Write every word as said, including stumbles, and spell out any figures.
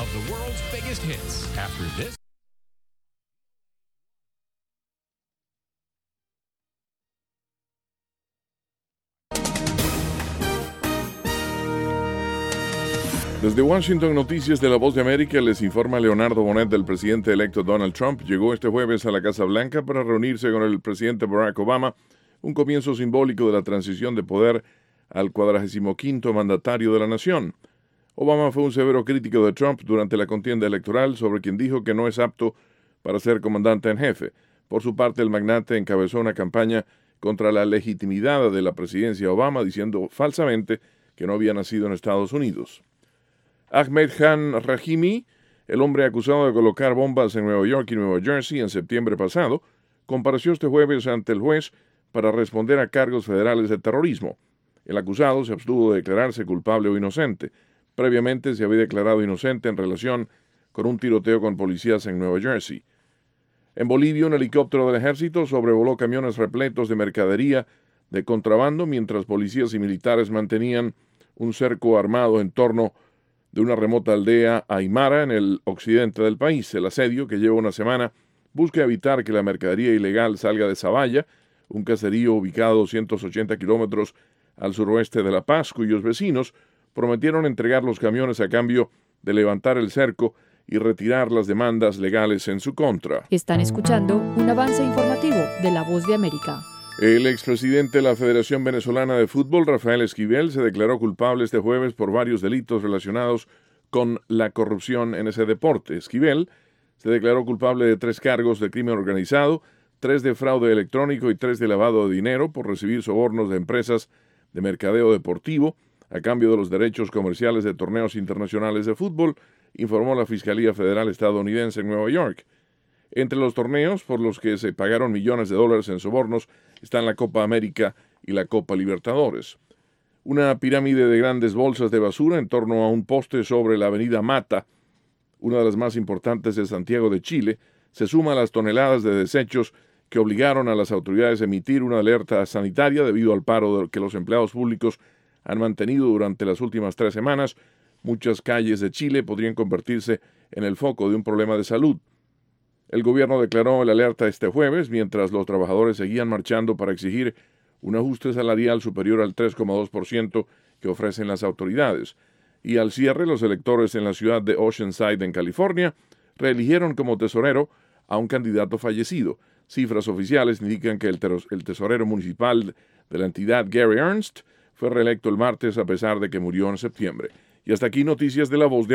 of the world's biggest hits after this. Desde Washington, Noticias de La Voz de América, les informa Leonardo Bonet del presidente electo Donald Trump. Llegó este jueves a la Casa Blanca para reunirse con el presidente Barack Obama, un comienzo simbólico de la transición de poder al cuadragésimo quinto mandatario de la nación. Obama fue un severo crítico de Trump durante la contienda electoral, sobre quien dijo que no es apto para ser comandante en jefe. Por su parte, el magnate encabezó una campaña contra la legitimidad de la presidencia Obama, diciendo falsamente que no había nacido en Estados Unidos. Ahmed Khan Rahimi, el hombre acusado de colocar bombas en Nueva York y Nueva Jersey en septiembre pasado, compareció este jueves ante el juez para responder a cargos federales de terrorismo. El acusado se abstuvo de declararse culpable o inocente. Previamente se había declarado inocente en relación con un tiroteo con policías en Nueva Jersey. En Bolivia, un helicóptero del ejército sobrevoló camiones repletos de mercadería de contrabando mientras policías y militares mantenían un cerco armado en torno de una remota aldea aymara en el occidente del país. El asedio, que lleva una semana, busca evitar que la mercadería ilegal salga de Zavalla, un caserío ubicado a doscientos ochenta kilómetros al suroeste de La Paz, cuyos vecinos prometieron entregar los camiones a cambio de levantar el cerco y retirar las demandas legales en su contra. Están escuchando un avance informativo de La Voz de América. El expresidente de la Federación Venezolana de Fútbol, Rafael Esquivel, se declaró culpable este jueves por varios delitos relacionados con la corrupción en ese deporte. Esquivel se declaró culpable de tres cargos de crimen organizado, tres de fraude electrónico y tres de lavado de dinero por recibir sobornos de empresas de mercadeo deportivo a cambio de los derechos comerciales de torneos internacionales de fútbol, informó la Fiscalía Federal estadounidense en Nueva York. Entre los torneos por los que se pagaron millones de dólares en sobornos están la Copa América y la Copa Libertadores. Una pirámide de grandes bolsas de basura en torno a un poste sobre la avenida Mata, una de las más importantes de Santiago de Chile, se suma a las toneladas de desechos que obligaron a las autoridades a emitir una alerta sanitaria debido al paro que los empleados públicos han mantenido durante las últimas tres semanas. Muchas calles de Chile podrían convertirse en el foco de un problema de salud. El gobierno declaró la alerta este jueves, mientras los trabajadores seguían marchando para exigir un ajuste salarial superior al tres coma dos por ciento que ofrecen las autoridades. Y al cierre, los electores en la ciudad de Oceanside, en California, reeligieron como tesorero a un candidato fallecido. Cifras oficiales indican que el, el tesorero municipal de la entidad, Gary Ernst, fue reelecto el martes a pesar de que murió en septiembre. Y hasta aquí Noticias de La Voz de